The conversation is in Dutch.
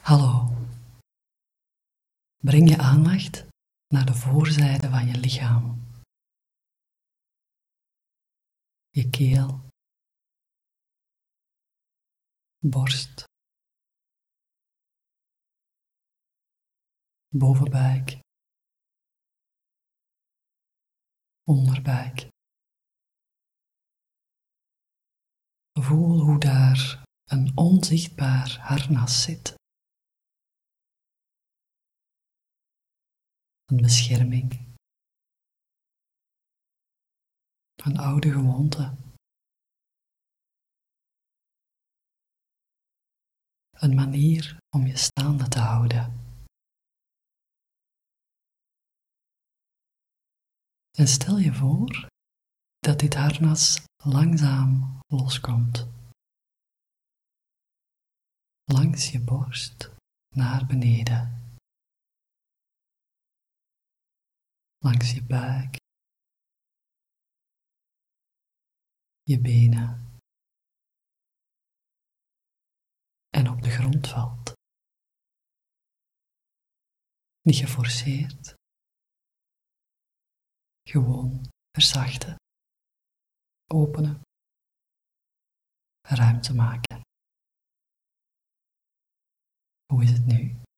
Hallo. Breng je aandacht naar de voorzijde van je lichaam. Je keel, borst, bovenbuik, onderbuik. Voel hoe daar een onzichtbaar harnas zit. Een bescherming. Een oude gewoonte. Een manier om je staande te houden. En stel je voor dat dit harnas langzaam loskomt. Langs je borst naar beneden. Langs je buik. Je benen. En op de grond valt. Niet geforceerd. Gewoon verzachten. Openen. Ruimte maken. Hoe is het nu?